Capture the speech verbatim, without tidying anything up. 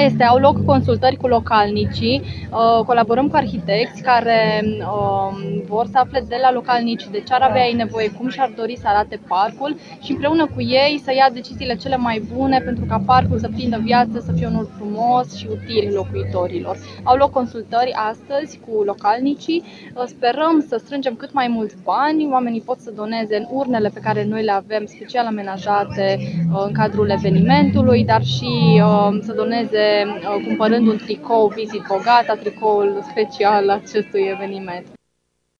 este, au loc consultări cu localnicii, colaborăm cu arhitecți care vor să afle de la localnici de ce ar avea ei nevoie, cum și-ar dori să arate parcul și împreună cu ei să ia deciziile cele mai bune pentru ca parcul să prindă viață, să fie unul frumos și util locuitorilor. Au loc consultări astăzi cu localnicii, sperăm să strângem cât mai mulți bani, oamenii pot să doneze în urnele pe care noi le avem special amenajate în cadrul evenimentului, dar și să doneze cumpărând un tricou Visit Bogata, tricoul special acestui eveniment.